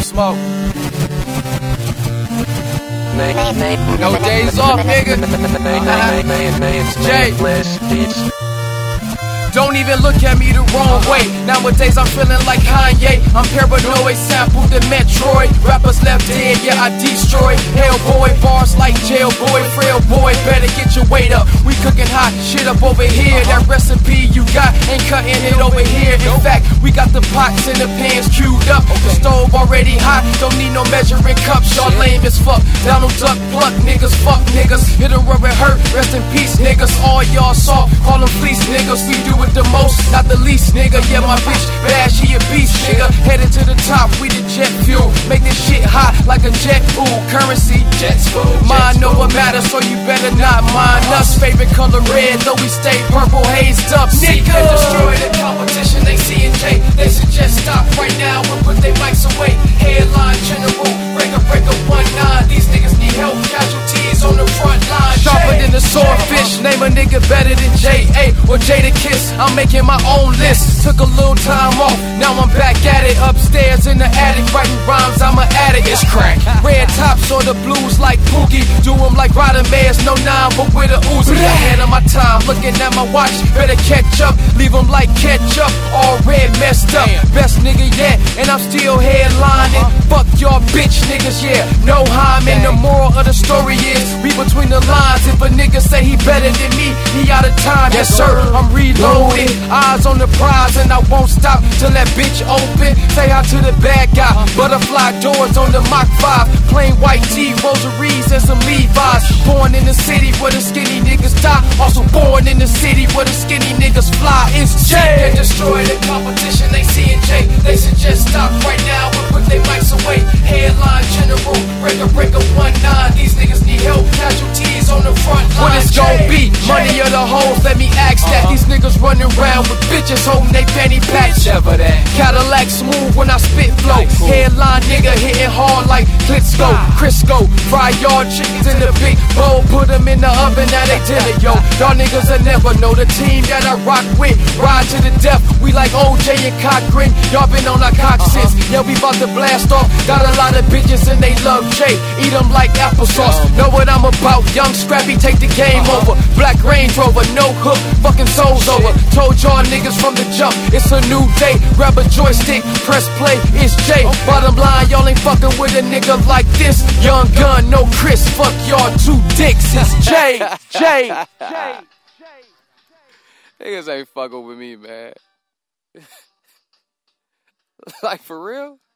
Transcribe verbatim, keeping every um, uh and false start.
Smoke. No days off, nigga. Jay. Don't even look at me the wrong way. Nowadays I'm feeling like Kanye. I'm paranoid, sampled the Metroid. Rappers left dead, yeah I destroy. Hellboy, bars like jailboy, frail boy. Better get your weight up. We cooking hot shit up over here. That recipe you got ain't cutting it over here. In fact, we got the pots and the pans queued up. The stove already hot. Don't need no measuring cups. Y'all lame as fuck. Donald Duck, pluck niggas, fuck niggas. Hit a rubber hurt. Rest in peace, niggas. All y'all soft. Call them fleece niggas. We do it the most, not the least, nigga. Yeah, my bitch bad, she a beast, nigga. Headed to the top, we the jet fuel. Make this shit hot like a jet fuel. Currency, jets full. Mine know what matters, so you better not mind us. Favorite color red, though we stay purple hazed up, nigga. They destroy the competition, they C and J. They suggest stop right now and put their mics away. Headline general, breaker breaker one nine. These niggas need help, casualties on the front line. Sharper than the swordfish, name a nigga better than J A or Jada Kiss. I'm making my own list. Took a little time off, now I'm back at it. Upstairs in the attic, writing rhymes, I'm an addict. It's crack. Red tops or the blues like Pookie. Do them like Rodamers, no nine, but with a Uzi. Ahead of my time, looking at my watch. Better catch up, leave them like ketchup. All red, messed up. Best nigga yet, and I'm still headlining. Fuck y'all bitch niggas, yeah. No hymen. The moral of the story is, read between the lines. If a nigga say he better than me, he out of time. Yes sir, I'm reloading. Eyes on the prize, and I won't stop till that bitch open. Say hi to the bad guy. Butterfly doors on the Mach five. Plain white tee, rosaries, and some Levi's. Born in the city where the skinny niggas die. Also born in the city where the skinny niggas fly. It's Jay. They destroy the competition, they C and J. They suggest stop right now and put their mics away. Headline general, breaker breaker one nine. These niggas need help, casualties on the front line. What it's gon' be? Money or the hoes? Let me ask that. These niggas running around with bitches holding they fanny packs. Never that. Cadillac smooth when I spit flow. Headline nigga hitting hard like Klitschko, Crisco. Fry yard chickens in the big bowl, put them in the oven, now they dinner, yo. Y'all niggas will never know the team that I rock with. Ride to the death, we like O J and Cochran. Y'all been on our cock since, yeah we bout to blast off. Got a lot of bitches and they love Jay. Eat them like applesauce. Know what I'm about, young Scrappy, take the game over. Black Range Rover, no hook, fucking souls over. Told y'all niggas from the jump, it's a new day. Grab a joystick, press play, it's Jay. Bottom line, y'all ain't fucking with a nigga like this. Young gun, no Chris, fuck y'all two dicks, it's Jay, Jay, Jay. Niggas ain't fucking with me, man. Like for real?